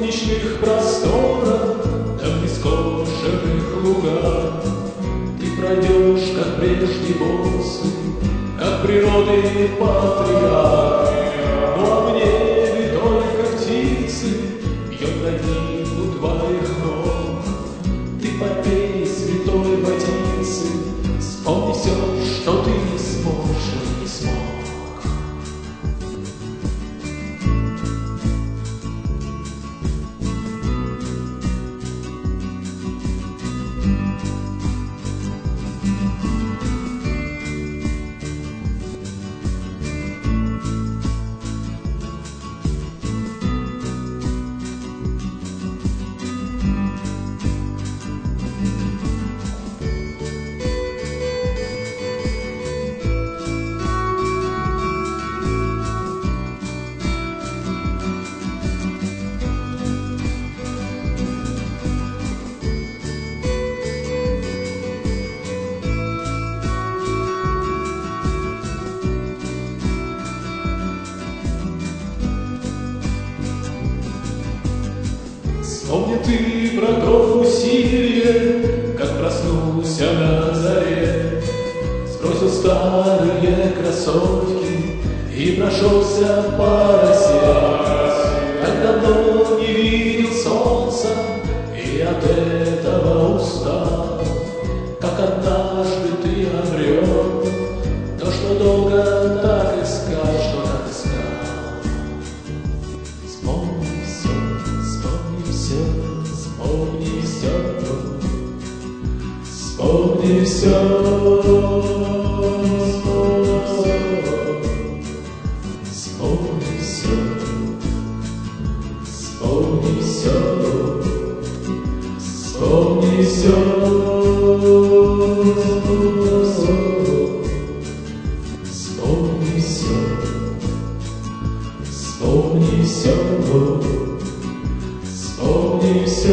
солнечных просторах, да в нескошенных лугах ты пройдешь, как прежде босый, как природы патриарх. Но в небе только птицы бьет родник у твоих ног. Ты попей святой водицы, вспомни все, что ты не сможешь и не смог. Вспомни ты про то усилие, как проснулся на заре, сбросил старые кроссовки и прошелся по росе. Как давно не видел солнца и от этого устал, как однажды ты обрел то, что долго так искал, что так искал. Вспомни все, вспомни все, вспомни все, вспомни все, вспомни все, вспомни все, вспомни все, вспомни все, вспомни все, вспомни все,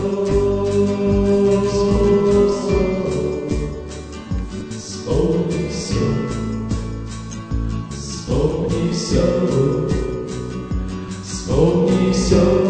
вспомни все, вспомни все, вспомни все.